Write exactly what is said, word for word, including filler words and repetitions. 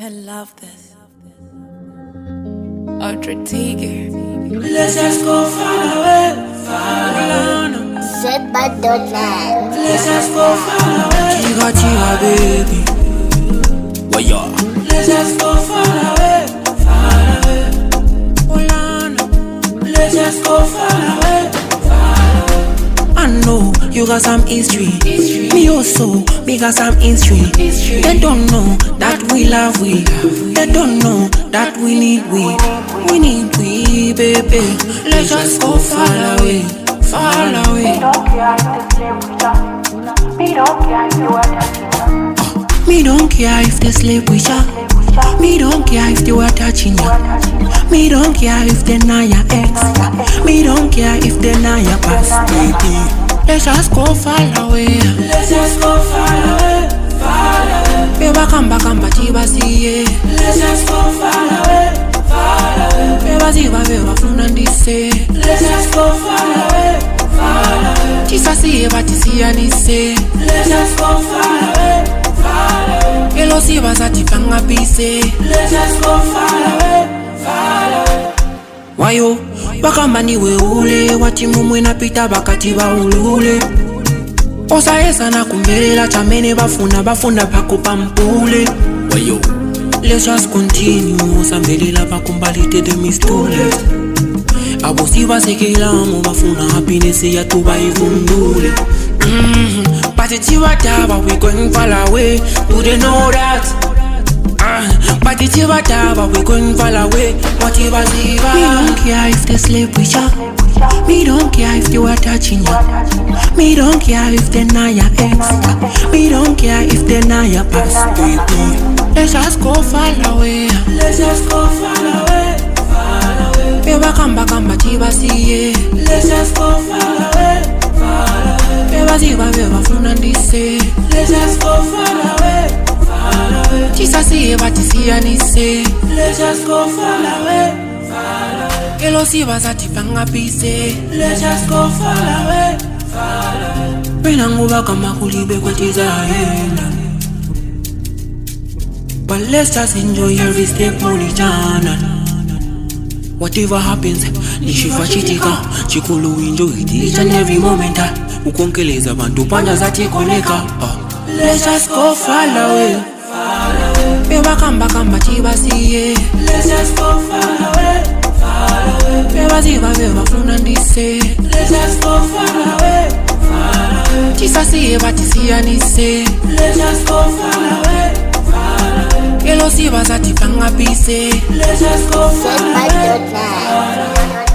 I love this. Ultra Tiger. Let's just go far away, far away. Set by Donald. Let's just go far away. Chica, chica, baby. Why ya? Let's just go far away, far away. Olana. Let's just go far away, far away. I know you got some history. History. Me also, me got some history. History. They don't know that we love we. They don't know that we need we. We need we, baby. Let's just go far away, far away. Me don't care if they sleep with ya. Me don't care if they were touching ya. Me don't care if they know your ex. Me don't care if they know your past, baby. Let's just go far away. Let's just go far away, far away. Beba kamba kamba chiba siye. Let's just go far away, far away. Beba ziba beba funa ndise. Let's just go far away, far away. Chisa siye bati siya nise. Let's just go far away, far away. Elo siba zati panga pise. Let's just go far away, far away. Wayo, bakamba niwe ule. Wati mumwe na pita bakati ba ulule. Osa esa na kumbelela chamene bafuna bafuna pakupa mpule. Wayo, let's just continue. Osa mbelela bakumbalite de mistule. Abo siba sekela mo bafuna happiness ya tuba ivundule. Mm-hmm. But it's you daba, we going far away. Do they know that? Uh, but it's you daba, we going far away. What you was even? Me don't care if they sleep with ya. Me don't care if they were touching ya. Me don't care if they know your ex. Me don't care if they know your past, baby. Let's just go far away. Let's just go far away, far away. Beba kamba kamba chiba siye. Let's just go far away, far away. Beba ziba beba funa ndise. Let's just go far away, far away. Chisa siye bati siya nise. Let's just go far away, far away. Elo siba zati panga pise. Let's just go far away, far away. Pena nguba kama kulibe kwa tizaenda. But let's just enjoy every step money jana. Whatever happens, nishifa chitika. Chikulu enjoy it each and every moment. Ukonkeleza bantu panja zati koneka. Let's just go far away, far away. Beba kamba kamba chiba siye. Let's just go far away, far away. Beba ziba beba funa ndise. Let's just go far away, far away. Chisa siye bati siya nise. Let's just go far away, far away. Elo siba zati panga pise. Let's just go far Set by away, Donald. far away.